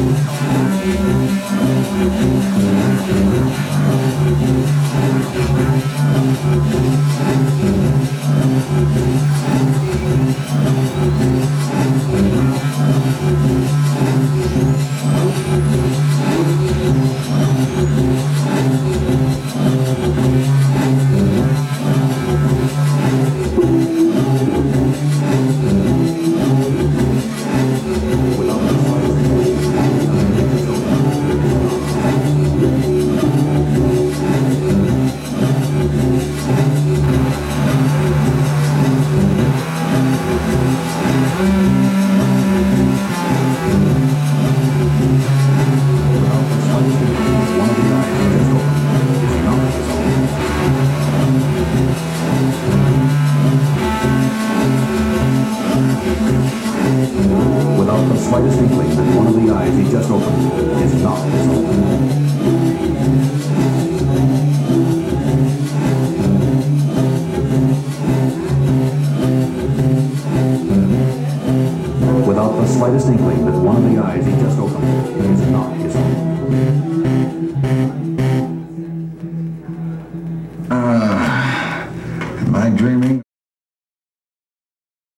Without the slightest inkling that one of the eyes he just opened is not his own. Without the slightest inkling that one of the eyes he just opened is not his own. Am I dreaming?